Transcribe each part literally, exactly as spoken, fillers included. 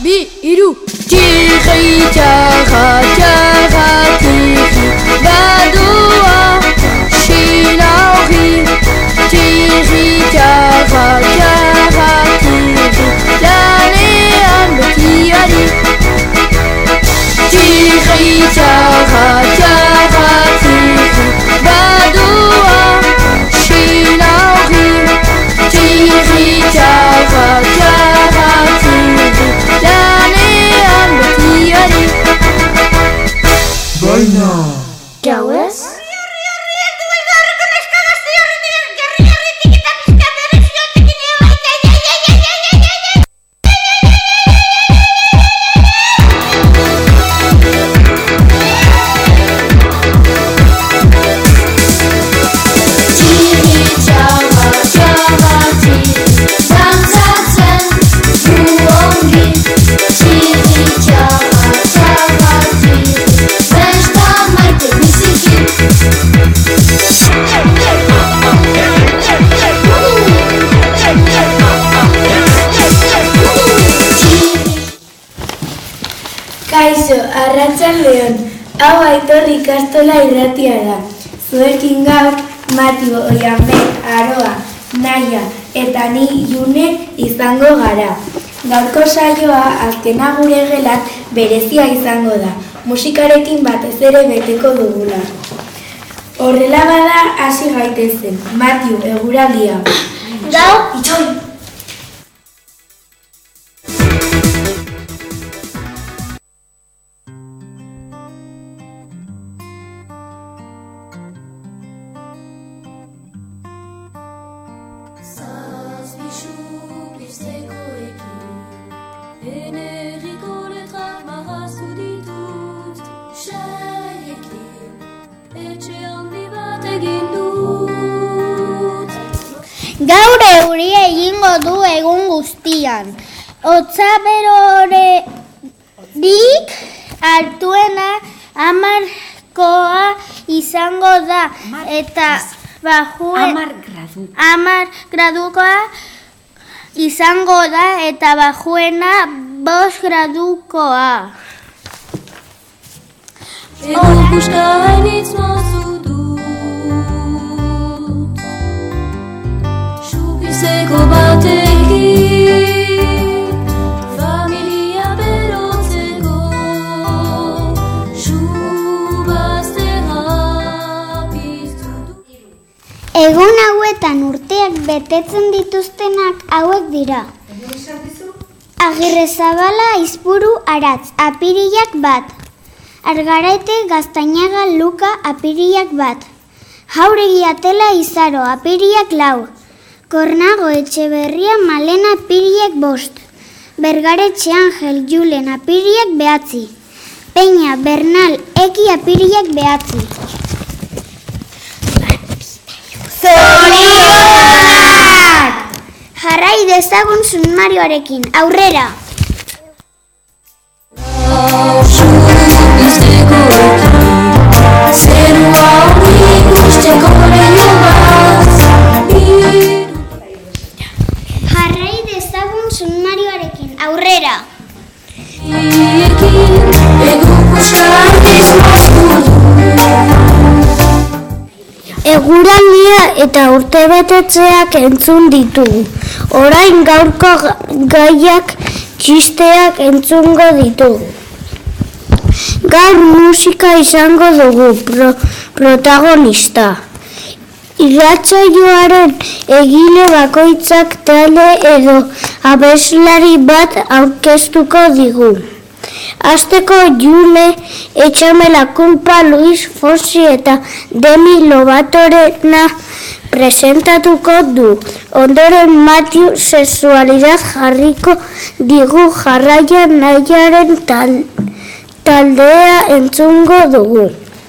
bi, iru. Tiri, tiara, tiara, tiri, badoa, shinauri. Tiri, tiara, tiara, tiri, lanean betiari. Tiri, tiara, tiara, tiri, badoa, shinauri. Tiri, tiara, tiara, tiri, lanean betiari. Baina Gauez? Kaixo, arratsaldeon. Hau Aitor ikastola irratia da. Zuekin gaur Matio, Oianbe, Aroa, Naia eta ni June izango gara. Gaurko saioa azken agure gelan berezia izango da. Musikarekin batez ere beteko dugula. Horrela bada hasi gaitezen. Matio, eguraldia. Gau, itxoi! Gaur euria egingo du egun guztian. Hotza berorik altuena hamarkoa izango da eta hamar gradukoa izango da eta bajuena bost gradukoa. Egun puskainitz mozu dut, Zeko batekin, familia berotzeko, subaztera piztu du. Egun hauetan urteak betetzen dituztenak hauek dira. Agirrezabala Aizpuru Aratz, apirilak bat. Argaraite Gaztainaga Luka, apirilak bat. Jauregi Atela Izaro, apirilak lau. Kornago Etxeberria Malena, apirilak bost. Bergaretxe Angel Julen, apirilak behatzi. Peña Bernal Eki, apirilak behatzi. Zorionak! Jarrai dezagun sumarioarekin, aurrera! Jarrai dezagun sumarioarekin, aurrera! Eguraldia eta urtebetetzeak entzun ditugu. Orain gaurko gaiak txisteak entzungo ditugu. Gaur musika izango dugu pro, protagonista. Irratsaioaren egile bakoitzak talde edo abeslari bat aurkeztuko digu. Hasteko June, Etxame la Culpa, Luis Fonsi eta Demi Lovatorena presentatuko du. Ondoren Matthew sexualidad jarriko digu, jarraian Naiaren tal, taldea entzungo dugu.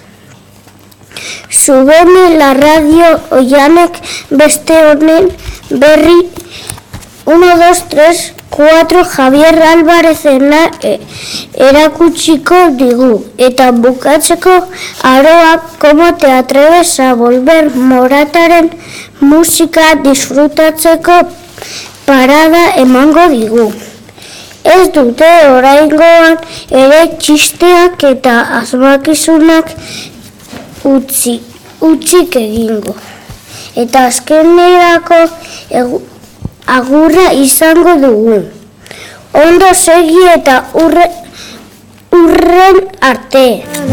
Subeme la radio Oianek beste honen berri uno, dos, tres, cuatro Javier Alvarezena erakutsiko digu. Eta bukatzeko Aroak Como te atreves a volver Morataren musika disfrutatzeko parada emango digu. Ez dute oraingoan ere txisteak eta asmakizunak utzi, utzik egingo. Eta azkenerako agurra izango dugu. Ondo segi eta urre, urren arte.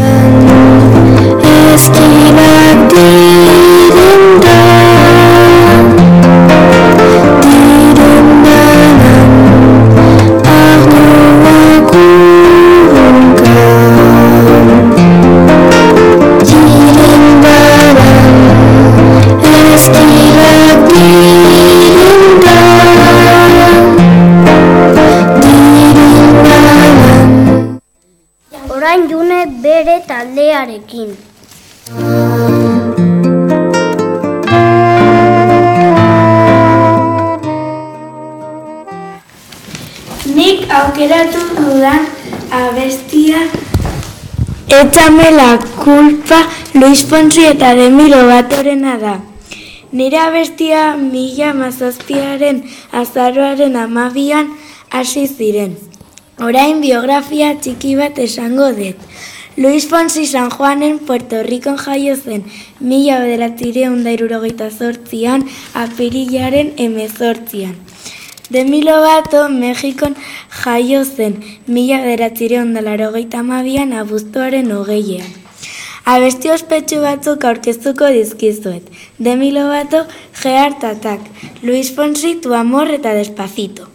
Orain June bere taldearekin. Nik aukeratu dudan abestia Échame la culpa Luis Fonsi eta Demi Lovatorena da. Nire abestia mila mazazpiaren azaroaren amabian hasi ziren. Orain biografia txiki bat esango dut. Luis Fonsi San Juanen Puerto Ricon jaio zen mila bederatziehun eta hirurogeita zortzian apirilaren hemezortzian. Demi Lovato Mexikon jaio zen mila bederatziehun eta laurogeita hamabian abuztuaren hogeian. Abesti ospetsu batzuk aurkeztuko dizkizuet. Demi Lovato, Heart Attack, Luis Fonsi, Tu amor eta Despacito.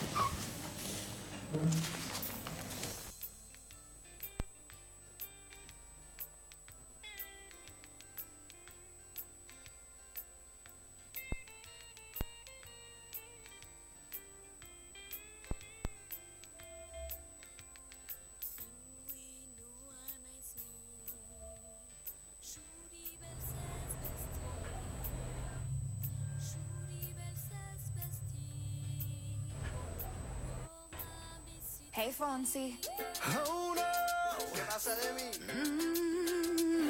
Hey Fonsi. Oh no, ¿qué pasa de mí? Mm.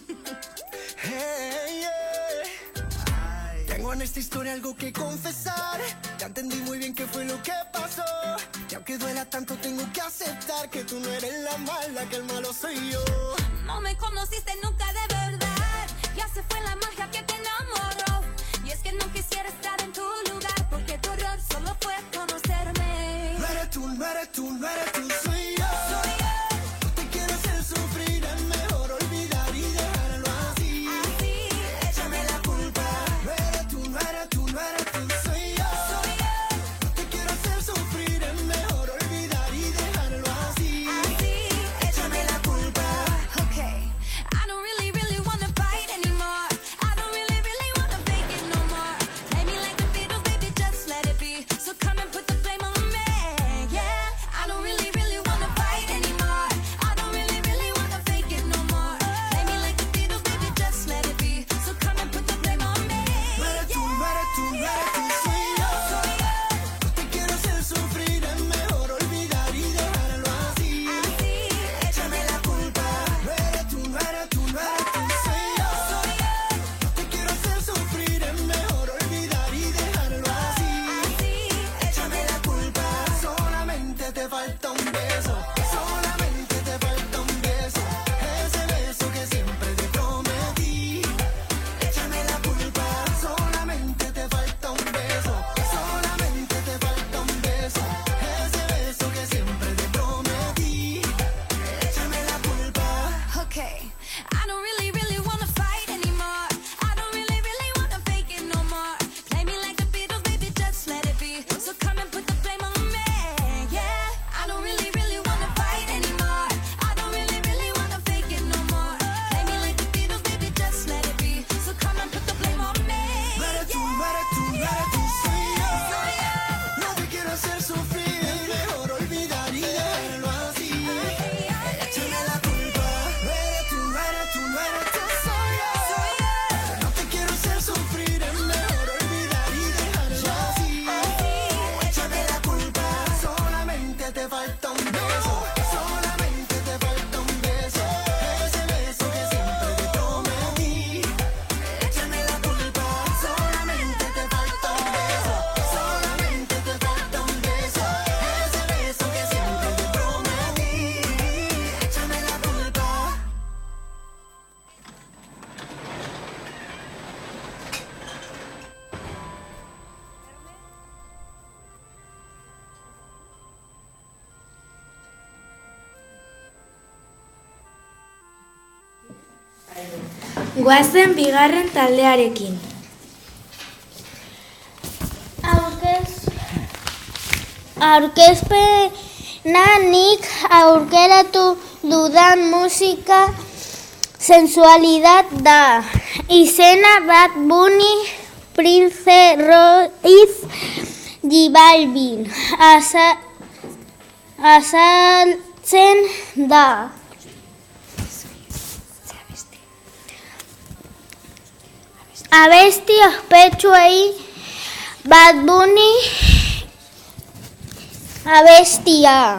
Hey, yeah. Ay. Tengo en esta historia algo que confesar. Ya entendí muy bien qué fue lo que pasó. Y aunque duela tanto tengo que aceptar que tú no eres la mala, que el malo soy yo. No me conociste nunca de verdad. Ya se fue la magia que te enamoró. Y es que no quisiera estar en tu lugar, porque tu error solo fue conocerme. No eres tú, no eres tú, no eres tú, soy yo. Soy yo. No te quiero hacer sufrir, es mejor olvidar y dejarlo así. Así, Échame la culpa. No eres tú, no eres tú, no eres tú, soy yo. soy yo. No te quiero hacer sufrir, es mejor olvidar y dejarlo así. Así, Échame la culpa. okay. I don't really, really wanna fight anymore. I don't really, really wanna fake it no more. Play me like the Beatles, baby, just let it be. So come and put the blame on me, yeah. I don't really, really Goazen bigarren taldearekin. Aurkez, aurkezpena nik aurkeratu dudan musika sensualidad da. Izena Bad Bunny, Prince Royce, J Balvin. Asa, azaltzen da. Abesti ospetsuei Bad Bunny abestia.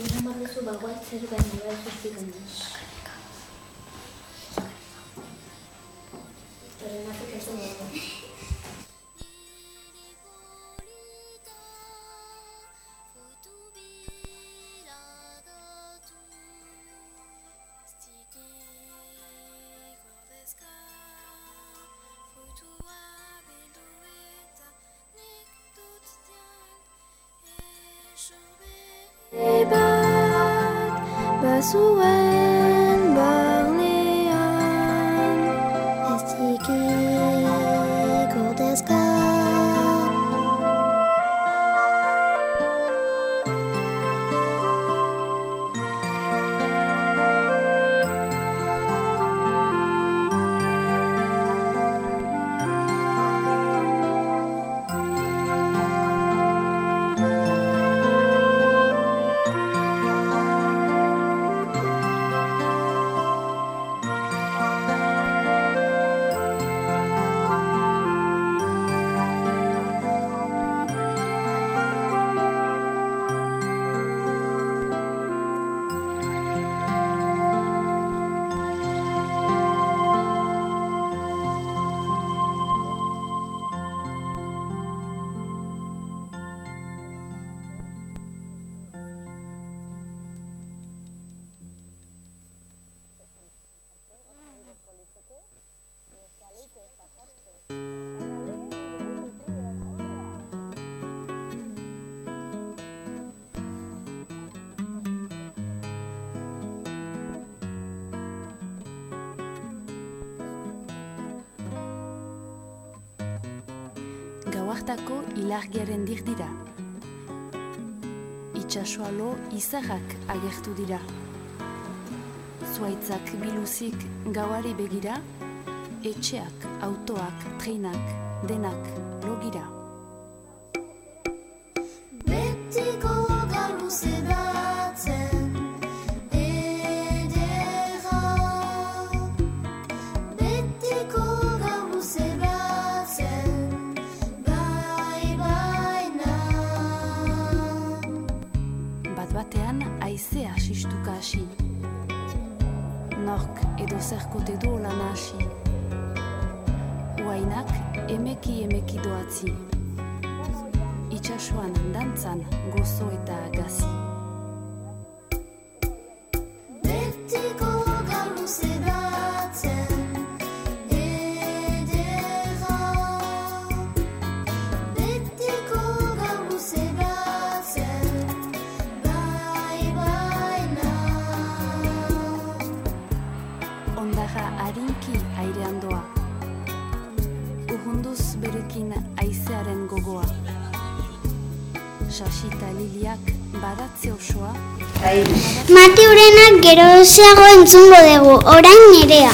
Bazuen barnean ez txiki gordezka. Gauartako ilargiaren dir dira. Itxasoalo izarrak agertu dira. Zuaitzak biluzik gauari begira, etxeak, autoak, treinak, denak logira. Betiko gaur luze batzen edera. Betiko gaur luze batzen bai baina. Bat batean haizea sistuka hasi. Nork edo zerkote du lan hasi. Uainak emeki emeki doatzi. Itxasuan dantzan gozo eta gazi. Betiko gaur luze batzen edera. Betiko gaur luze batzen bai baina. Ondarra harinki airean doa. Urrunduz berekin haizearen gogoa. Sasita liliak badatze osoa. Mati urenak gerozeago entzungo dugu, orain nerea.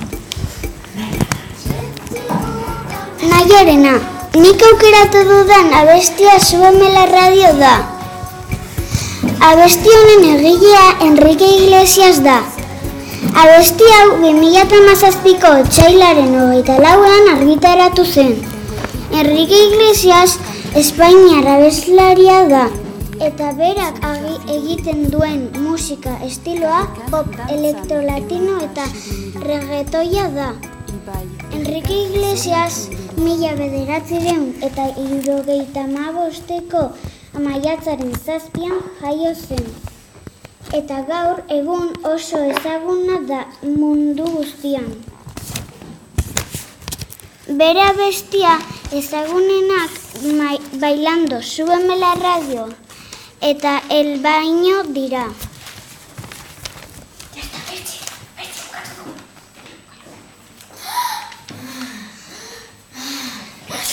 Naiarena, nik aukeratu dudan abestia Súbemela Radio da. Abesti honen egilea Enrique Iglesias da. Abesti hau bi mila hamazazpiko otsailaren hogeita lauan argitaratu zen. Enrique Iglesias Espainiar abeslaria da, eta berak agi egiten duen musika estiloa pop, elektrolatino eta reggaetoia da. Enrique Iglesias mila bederatziehun eta hirurogeita hamabosteko maiatzaren zazpian jaio zen. Eta gaur egun oso ezaguna da mundu guztian. Bere abestia ezagunenak Bailando, Súbemela Radio eta El Baño dira.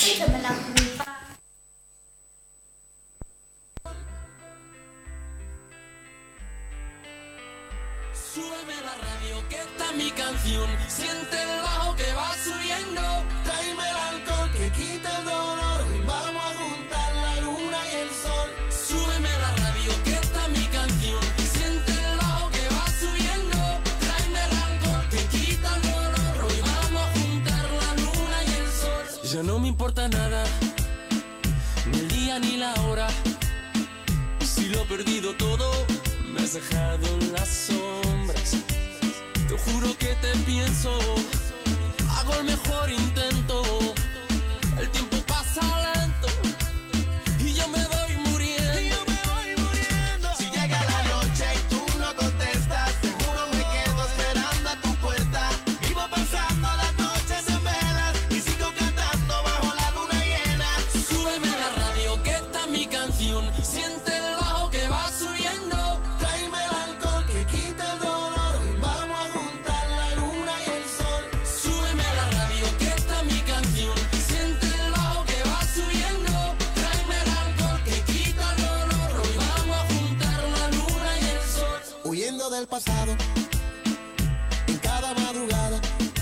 Súbeme la radio, que está mi canción. Siente el bajo que va subiendo. Tráeme el alcohol que quita el dolor. Y vamos a juntar la luna y el sol. Súbeme la radio, que está mi canción. Siente el bajo que va subiendo. Tráeme el alcohol que quita el dolor. Hoy vamos a juntar la luna y el sol. Ya no me importa nada, ni el día ni la hora. Si lo he perdido todo, me has dejado en las sombras. Te juro que te pienso, hago el mejor intento. El tiempo pasa lento y yo me voy muriendo. Y yo me voy muriendo. Si llega la noche y tú no contestas, seguro me quedo esperando a tu puerta. Vivo pasando las noches en velas y sigo cantando bajo la luna llena. Súbeme la radio, que está mi canción. Siente el bajo que va subiendo. Tráeme el alcohol que quita el dolor. Y vamos a juntar la luna y el sol. Súbeme la radio, que está mi canción. Siente el bajo que va subiendo. Tráeme el alcohol que quita el dolor. Hoy vamos a juntar la luna y el sol. Huyendo del pasado, en cada madrugada,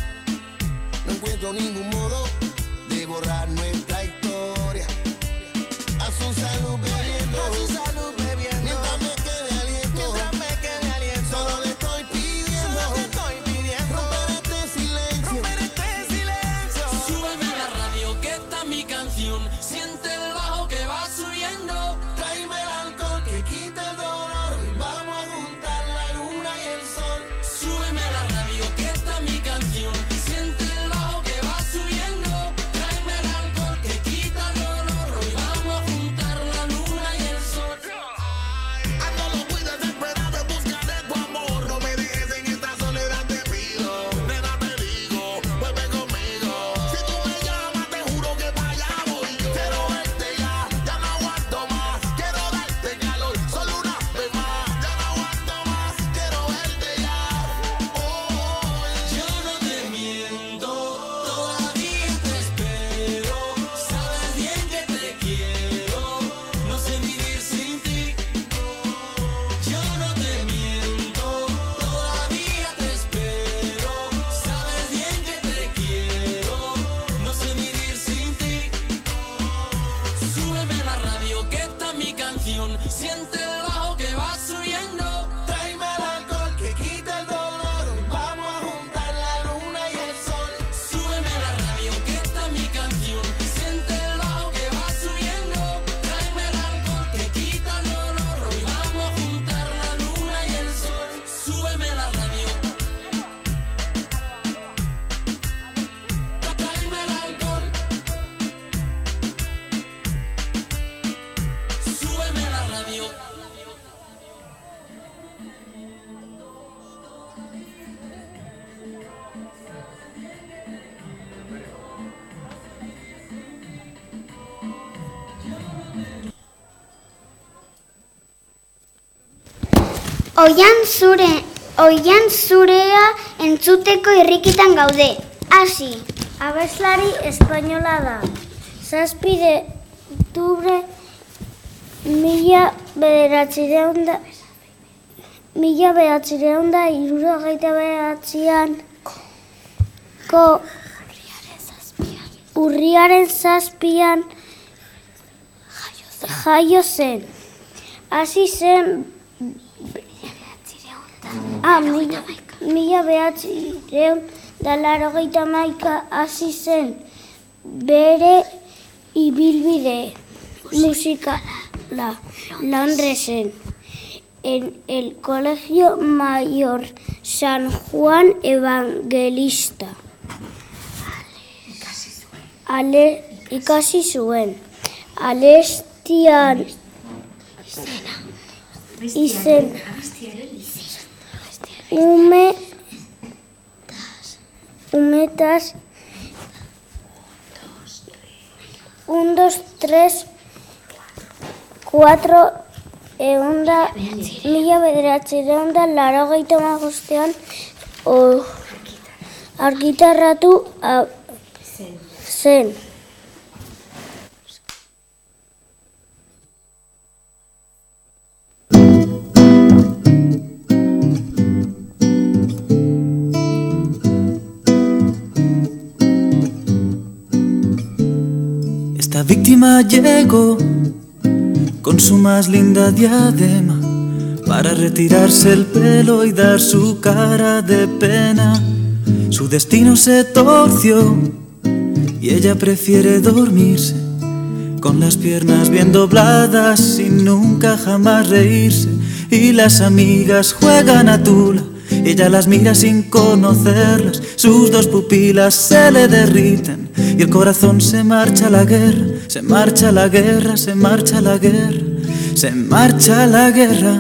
no encuentro ningún modo de borrar nuestra historia. A su salud bebiendo, a su salud bebiendo. Mientras me quede aliento, mientras me quede aliento. Solo le estoy pidiendo, solo le estoy pidiendo. Romper este silencio, romper este silencio. Súbeme la radio, que está mi canción. Siente el bajo que va subiendo. Tráeme el alcohol que quita el dolor. Y vamos a juntar la luna y el sol. Súbeme la radio, que está mi canción. Siente el bajo que va subiendo. Tráeme el alcohol que quita el dolor. Hoy vamos a juntar la luna y el sol. Ando loco y desesperado en busca de tu amor. No me dejes en esta soledad, te pido. Nena, te digo, vuelve conmigo. Si tú me llamas, te juro que para allá voy yo. Quiero verte ya, ya no aguanto más. Quiero darte calor, solo una vez más. Ya no aguanto más, quiero verte ya. Oh, yo no te miento, todavía te espero. Sabes bien que te quiero, no sé vivir sin ti. Yo no te miento, todavía te espero. Sabes bien que te quiero, no sé vivir sin ti. Súbeme la radio, que está mi canción. Siente el bajo que va subiendo. Tráeme el alcohol que quita el dolor. Hoy vamos a juntar la luna y el sol. Súbeme la radio, que está mi canción. Siente el bajo que va subiendo. Tráeme el alcohol que quita el dolor. Hoy vamos a juntar la luna y el sol. Súbeme la radio. Tráeme el alcohol. Súbeme la radio. Oian zure, oian zurea entzuteko irrikitan gaude. Hasi. Abeslari espainola da. Zazpi de oktubre mila bederatzireun da mila bederatzireun da hirurogeita bederatzian ko urriaren zazpian jaio zen. Hasi zen Ah, mila, mila behatzireun da laurogeita hamaika hasi zen bere ibilbide musikala Londresen en el Colegio Mayor San Juan Evangelista. Ale ikasi zuen. Alestian izen Ume, umetas, un, dos, tres, cuatro, eunda, mila bederatzireun da laurogeita hamabostean argitaratu zen. mañana llegó con su más linda diadema para retirarse el pelo y dar su cara de pena. Su destino se torció y ella prefiere dormirse con las piernas bien dobladas sin nunca jamás reírse. Y las amigas juegan a tula, ella las mira sin conocerlas. Sus dos pupilas se le derriten y el corazón se marcha a la guerra. Se marcha a la guerra, se marcha a la guerra, se marcha a la guerra.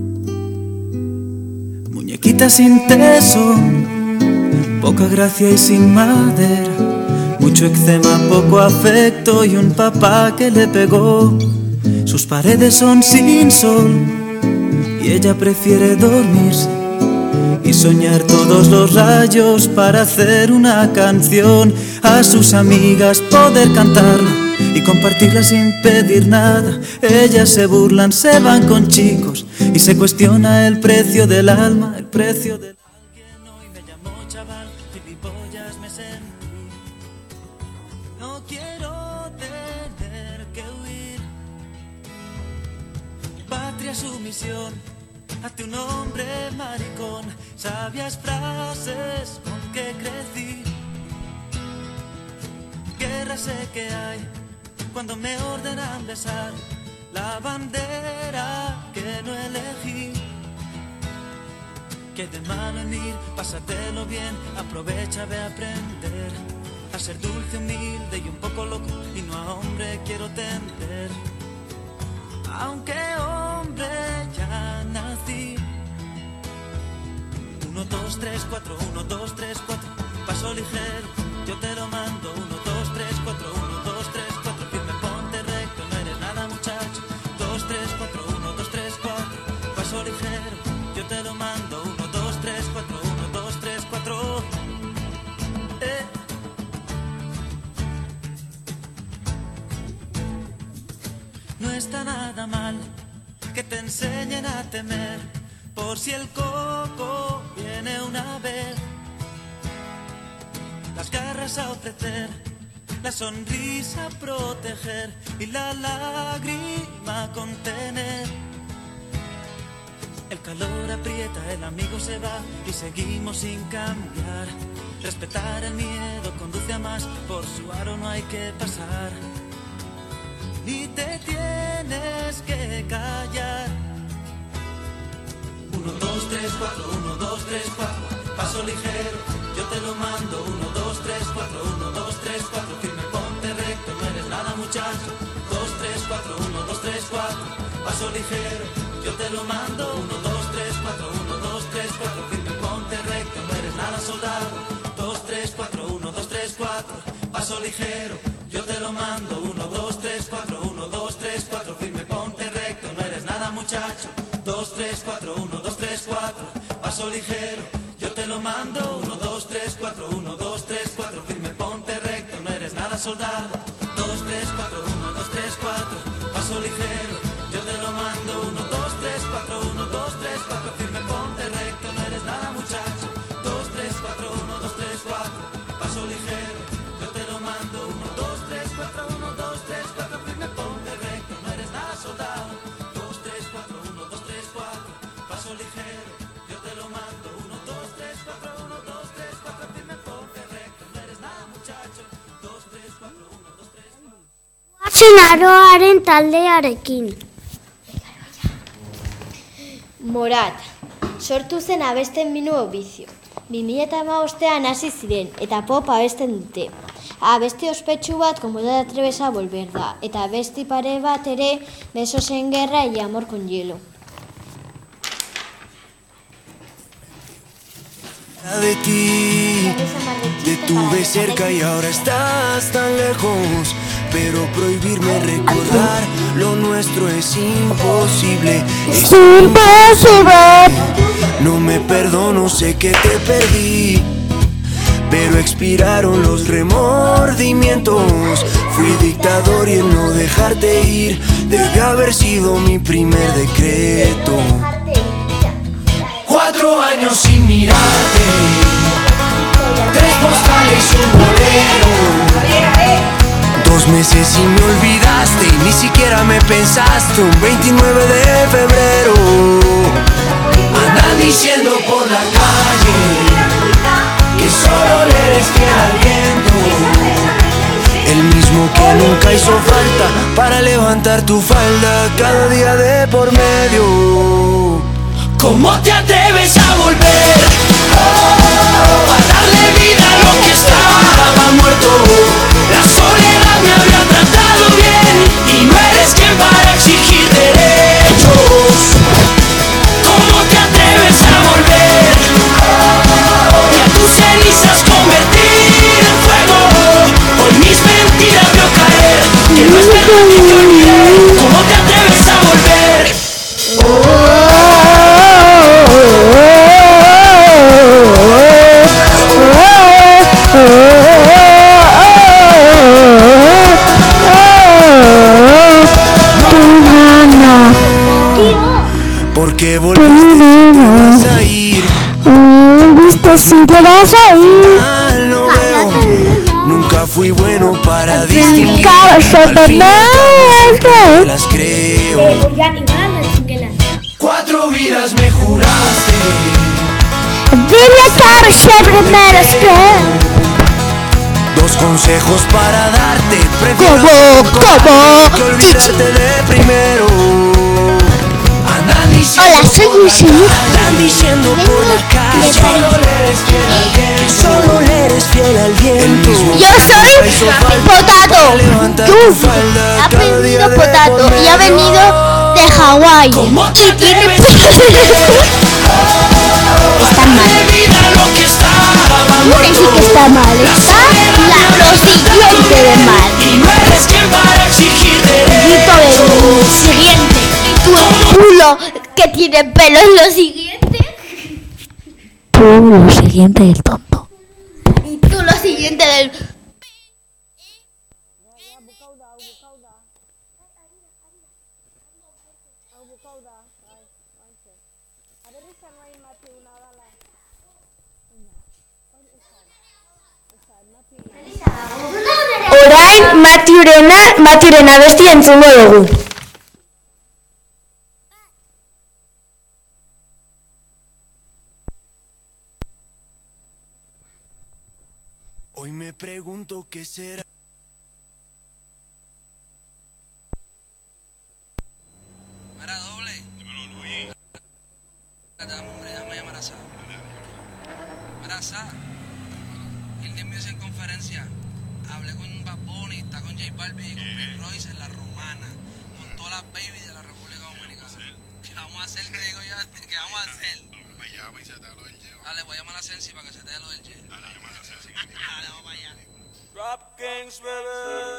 Muñequita sin tesón, poca gracia y sin madera, mucho eczema, poco afecto y un papá que le pegó. Sus paredes son sin sol y ella prefiere dormirse y soñar todos los rayos para hacer una canción. A sus amigas poder cantarla y compartirla sin pedir nada. Ellas se burlan, se van con chicos y se cuestiona el precio del alma, el precio del... Alguien hoy me llamó chaval, gilipollas me sentí. No quiero tener que huir. Patria su misión, hazte un hombre maricón. Sabias frases con que crecí. Guerra sé que hay cuando me ordenan besar la bandera que no elegí. Que de mano en ir, pásatelo bien, aprovecha de aprender a ser dulce, humilde y un poco loco, y no a hombre quiero tender. Aunque hombre ya nací. Uno, dos, tres, cuatro, uno, dos, tres, cuatro, paso ligero, yo te lo mando. Uno, dos, tres, cuatro, uno, dos, tres, cuatro, firme, ponte recto, no eres nada muchacho. Dos, tres, cuatro, uno, dos, tres, cuatro, paso ligero, yo te lo mando. Uno, dos, tres, cuatro, uno, dos, tres, cuatro. Eh. No está nada mal que te enseñen a temer, por si el coco viene una vez. Las garras a ofrecer, la sonrisa a proteger y la lágrima a contener. El calor aprieta, el amigo se va y seguimos sin cambiar. Respetar el miedo conduce a más, por su aro no hay que pasar. Ni te tienes que callar. Uno, dos, tres, cuatro, uno, dos, tres, cuatro, paso ligero, yo te lo mando. Uno, dos, tres, cuatro, uno, dos, tres, cuatro, firme, ponte recto, no eres nada muchacho. Dos, tres, cuatro, uno, dos, tres, cuatro, paso ligero, yo te lo mando. Uno, dos, tres, cuatro, uno, dos, tres, cuatro, firme, ponte recto, no eres nada soldado. Dos, tres, cuatro, uno, dos, tres, cuatro, paso ligero, yo te lo mando. Uno, dos, tres, cuatro, uno, dos, tres, cuatro, firme, ponte recto, no eres nada muchacho. Dos, tres, cuatro, uno, dos, tres, cuatro, paso ligero, yo te lo mando. Uno, dos, tres, cuatro, uno, dos, tres, cuatro, firme, ponte recto, no eres nada soldado. Dos, tres, cuatro, uno, dos, tres, cuatro, paso ligero, yo te lo mando. Uno, dos, tres, cuatro, uno, dos, tres, cuatro, firme, ponte recto, no eres nada muchacho. Dos, tres, cuatro, uno, dos, tres, cuatro, paso ligero, yo te lo mando. Uno, dos, tres, cuatro, uno, dos, tres, cuatro, firme, ponte recto, no eres nada soldado. Dos, tres, cuatro, uno, dos, tres, cuatro, paso ligero, yo te lo mando. Uno, dos, tres, cuatro, uno, dos, tres, cuatro, firme, ponte recto, no eres nada muchacho. Dos, tres, cuatro, uno, dos, tres, cuatro. Guazen aroaren taldearekin. Morat, sortu zen abesten minuo bizio. bi mila hamabostean hasi ziren eta pop abesten dute. Abesti ospetsu bat como te atreves a volver da, eta abesti pare bat ere Besos en guerra y amor con hielo. De ti, te tuve cerca y ahora estás tan lejos, pero prohibirme recordar lo nuestro es imposible. Es imposible. No me perdono, sé que te perdí, pero expiraron los remordimientos. Fui dictador y el no dejarte ir debe haber sido mi primer decreto. Cuatro años sin mirarte, tres postales y un bolero, Dos meses y me olvidaste y ni siquiera me pensaste. Un veintinueve de febrero andan diciendo por la calle que solo le eres fiel al viento, el mismo que nunca hizo falta para levantar tu falda cada día de por medio. ¿Cómo te atreves a volver? Oh, a darle vida a lo que estaba muerto. La soledad me había tratado bien y no eres quien para exigir derechos. ¿Cómo te atreves a volver? Oh, y a tus cenizas convertir en fuego. Hoy mis mentiras veo caer, que no es verdad que te olvidé. ¿Cómo te atreves a volver? Porque volviste si te vas a ir. Volviste si te vas a ir. Ah, lo veo. Nunca fui bueno para distinguir. Cabeza Al de final madre. me las creo. Cuatro vidas me juraste. Dile que siempre me las creo. Dos consejos para darte. Prefiero ¿Cómo? ¿Cómo? que olvidarte de primero. Andan diciendo Hola, soy por la Lucy. calle, Andan diciendo por la calle. Solo le eres fiel al viento. Solo le eres fiel al viento. Yo soy Potato. Tú ha pedido Potato y ha venido de Hawái. Y tiene está mal. No dice que está mal, está la, lo siguiente de mal. Y no eres quien para exigir Grito derechos. del siguiente. Y tú el culo que tiene pelo es lo siguiente. Tú lo siguiente del tonto. Y tú lo siguiente del... Orain Matiurena, Matiuren abestia entzungo dugu. Hoy me pregunto qué será. Mira, doble. Dímelo, Luis. Hombre, déjame llamar a Sa. Mira, Sa. El día mío en conferencia. Hablé con Bad Bunny, está con J Balvin y con Prince Royce en La Romana. Con todas las babies de la República Dominicana. ¿Qué vamos a hacer? ¿Qué digo yo? ¿Qué vamos a hacer? Me llama y se te da lo del J. Dale, voy a llamar a Sensi para que se te dé lo del J. Dale, llama a Sensi. Dale, vamos para allá. Rap Kings, baby.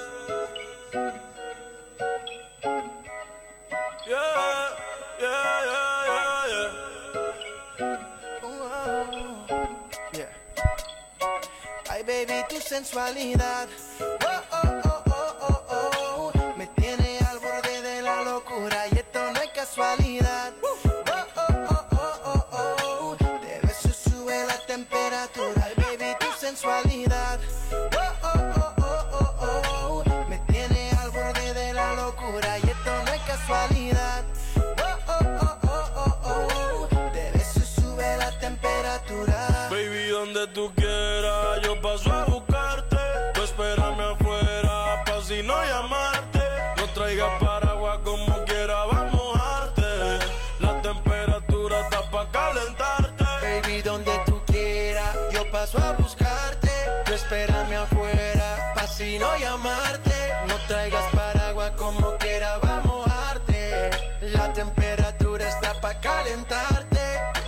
Yeah, yeah, yeah, yeah, yeah. Oh, yeah. Ay, baby, tu sensualidad. Oh, oh, oh, oh, oh, oh. Me tiene al borde de la locura y esto no es casualidad. Oh, oh, oh, oh, oh, oh. De beso sube la temperatura. Ay, baby, tu sensualidad. Oh, oh, oh, oh, oh, oh. Me tiene al borde de la locura y esto no es casualidad. Oh, oh, oh, oh, oh, oh. De beso sube la temperatura. Baby, donde tú quieras, yo paso a buscarte. Tú espérame afuera, pa' si no llamarte. No traigas paraguas como quiera, va a mojarte. La temperatura está pa' calentarte. Baby, donde tú quieras, yo paso a buscarte. Tú espérame afuera, pa' si no llamarte. No traigas paraguas como quiera, va a mojarte. La temperatura está pa' calentarte.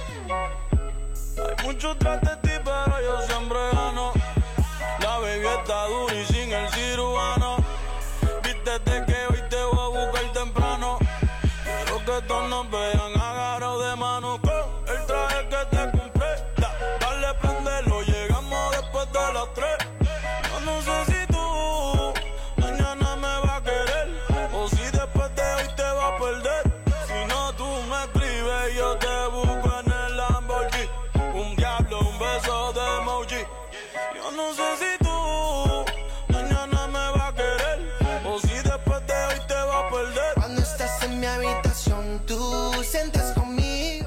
Hay mucho tras de ti, pero yo siempre gano. La baby está dura y sin el cirujano. Vístete que hoy te voy a buscar temprano. Quiero que todos nos vean agarrados de mano. Con el traje que te compré, da, dale, prendelo. Llegamos después de las tres. Yo no sé si tú mañana me vas a querer o si después de hoy te vas a perder. Si no, tú me escribes y yo te busco en el Lamborghini. Un diablo, un beso de emoji. Yo no sé si tú mañana me vas a querer tú sientes conmigo.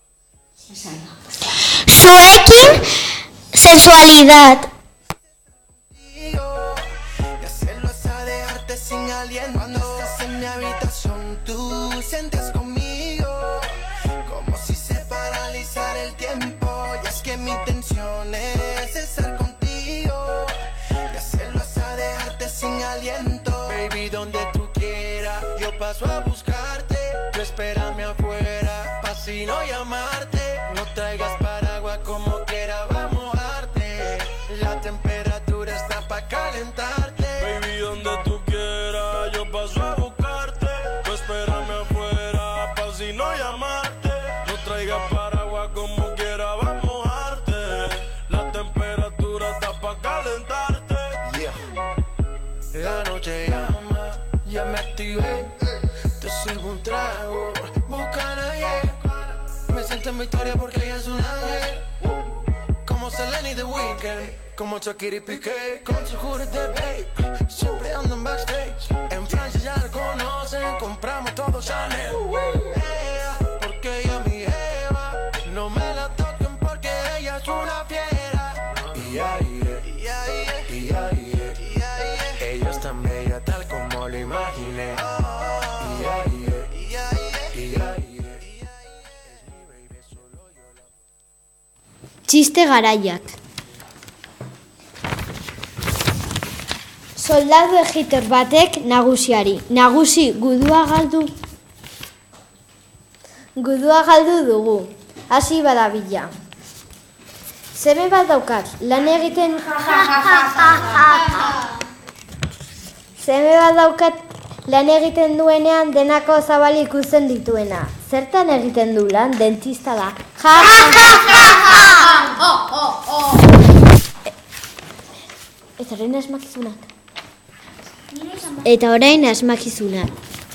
Zuekin, sensualidad. Y hacerlo es a dejarte sin aliento. Cuando estás en mi habitación, tú sientes conmigo como si se paralizara el tiempo. Y es que mi intención es estar contigo y hacerlo es a dejarte sin aliento. Baby, donde tú quieras, yo paso a buscarte. Tú espérame afuera, pa' si no llamarte. No traigas paraguas como quiera, va a mojarte. La temperatura está pa' calentarte. Baby, donde tú quieras, yo paso a buscarte. Tú espérame afuera, pa' si no llamarte. No traigas paraguas como quiera, va a mojarte. La temperatura está pa' calentarte. Yeah. La noche llama, ya me activé. Te sirvo un trago, busca a nadie. Me siento en victoria porque ella es un ángel. Como Selena y The Weeknd, como Shakira y Piqué, con su juris de babe. Siempre ando en backstage. En Francia ya la conocen, compramos todo Chanel. Yeah, porque ella es mi Eva. No me la toquen porque ella es una fiera. Yeah, yeah, yeah, yeah, yeah, yeah. Ella es tan bella tal como lo imaginé. Yeah, yeah, yeah, yeah, yeah. Txiste garaiak. Soldadu egitor batek nagusiari. Nagusi, gudua galdu. Gudua galdu dugu. Hasi badabila. Seme bat daukat, lan egiten... Seme bat daukat, lan egiten duenean denako zabali ikusten dituena. Zertan egiten du lan, dentista da. Ja, ja, ja, ja, ja! Eta orain asmakizunak. Eta orain asmakizunak.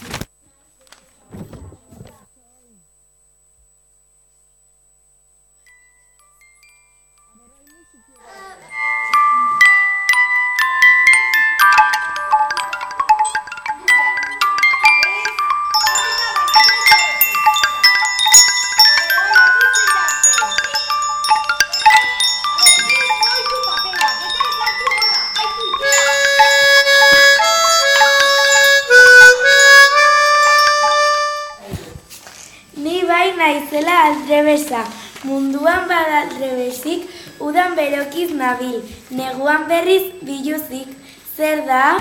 Naizela aldrebesa, munduan bada aldrebesik, udan berokiz nabil, neguan berriz biluzik, zer da?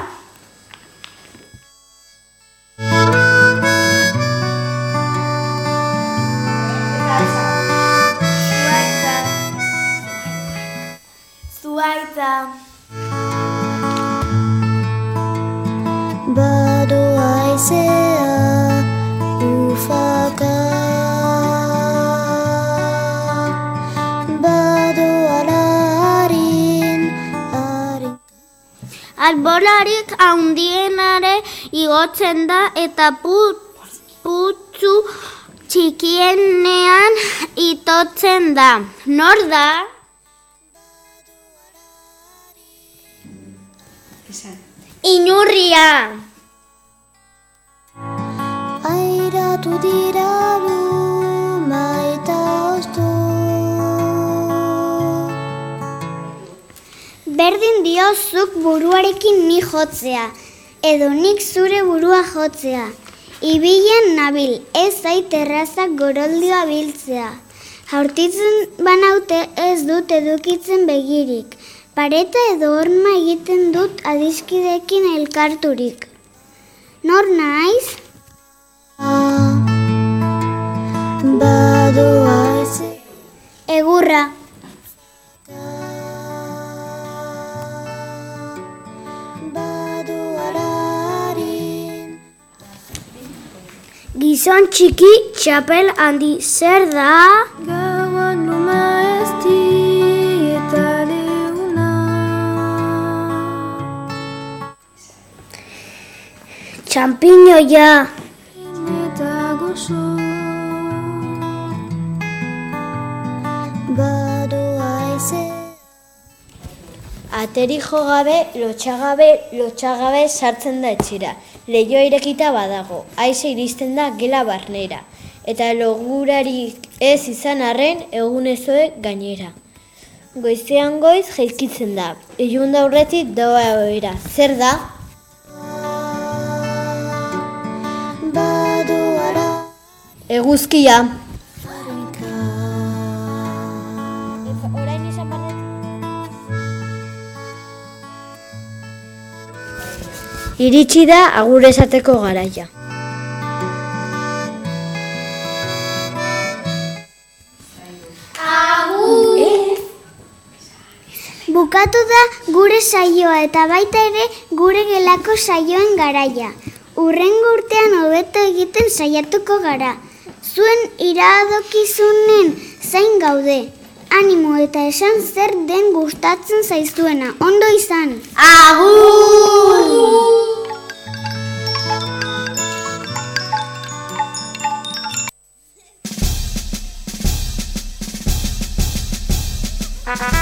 Zuaitza. Bado aizea ufaka. Albolarik handienare igotzen da eta put, putzu txikienean itotzen da. Nor da? Inurria. Airatu dira luma eta oztu. Berdin diozuk buruarekin ni jotzea, edo nik zure burua jotzea. Ibilen nabil, ez zait errazak goroldioa biltzea. Jaurtitzen banaute ez dut edukitzen begirik. Pareta edo horma egiten dut adiskidekin elkarturik. Nor naiz? Badoa ez. Egurra. Gizon txiki, txapel handi, zer da? Gauan luma ezti eta leuna. Txampiñoia. Eta gozo. Badoa eze. Ateri jo gabe, lotxagabe, lotxagabe sartzen da etxera. Leioa irekita badago, haize iristen da gela barnera. eta logurarik ez izan arren egunezoek gainera. Goizean goiz jaizkitzen da, ilun da aurretik doa ohera. Zer da? Eguzkia. Orain izan barret. Iritsi da agur esateko garaia. Bukatu da gure saioa eta baita ere gure gelako saioen garaia. Hurrengo urtean hobeto egiten saiatuko gara. Zuen iradokizunen zain gaude. Animo eta esan zer den gustatzen zaizuena. Ondo izan. Agur!